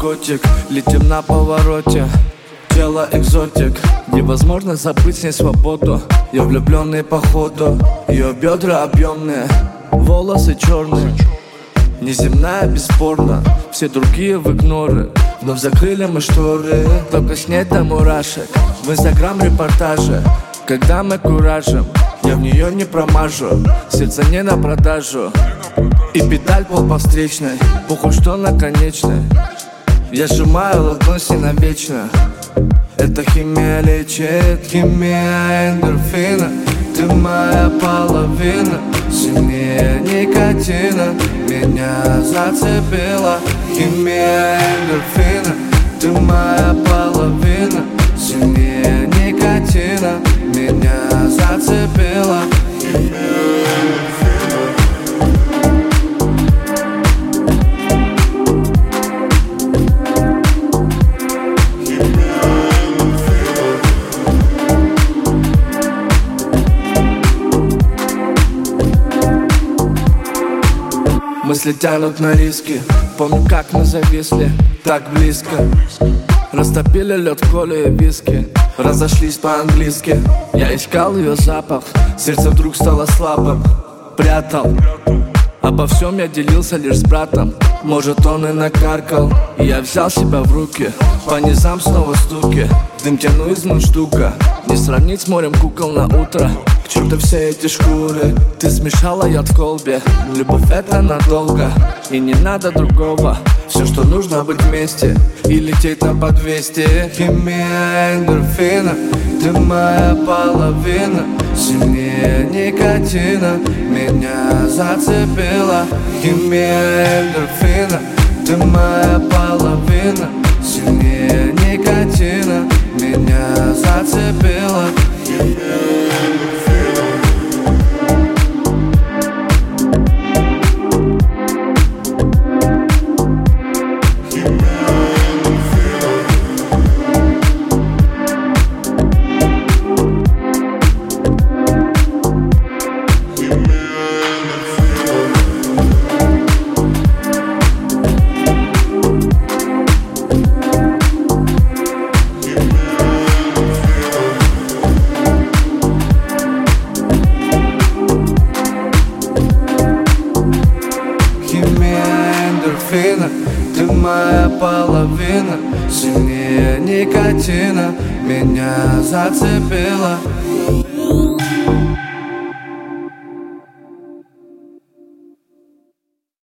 наркотик, летим на повороте. Тело экзотик, невозможно забыть с ней свободу. Я влюбленный походу, ее бедра объемные, волосы черные. Неземная бесспорно, все другие в игноры. Вновь закрыли мы шторы, только снять до мурашек. В инстаграм репортажи, когда мы куражим, я в нее не промажу, сердце не на продажу. И педаль пол по встречной, похуй что на конечной. Я сжимаю ладонь с ней навечно. Эта химия лечит, химия эндорфина. Ты моя половина, сильнее никотина. Меня зацепила химия эндорфина. Ты моя половина, сильнее никотина. Меня зацепила химия эндорфина. Мысли тянут на риски. Помню, как мы зависли так близко. Растопили лед в коле и виски. Разошлись по-английски. Я искал ее запах. Сердце вдруг стало слабым. Прятал. Обо всем я делился лишь с братом. Может, он и накаркал. И я взял себя в руки. По низам снова стуки. Дым тяну из мундштука. Не сравнить с морем кукол на утро. К черту все эти шкуры. Ты смешала яд в колбе. Любовь это надолго. И не надо другого. Все, что нужно, быть вместе и лететь на по 200. Химия эндорфина. Ты моя половина, сильнее никотина. Меня зацепила химия эндорфина. Ты моя половина, сильнее никотина. Меня зацепила химия эндорфина. Ты моя половина, сильнее никотина. Меня зацепила